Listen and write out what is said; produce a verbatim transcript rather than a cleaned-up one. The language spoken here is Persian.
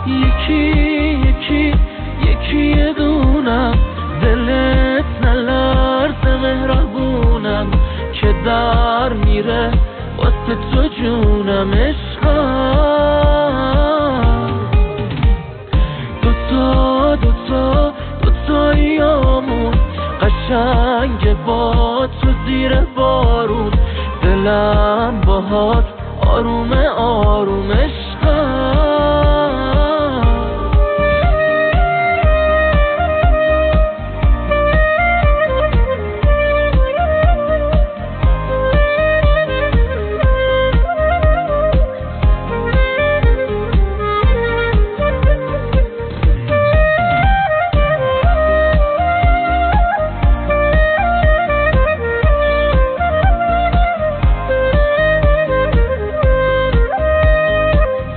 یکی یکی یکی یه دونم، دلت نلرزه مهربونم که در میره واسه تو جونم. عشقم دوتا دوتا دوتاییامون قشنگ با تو زیر بارون، دلم باهات آرومه آرومش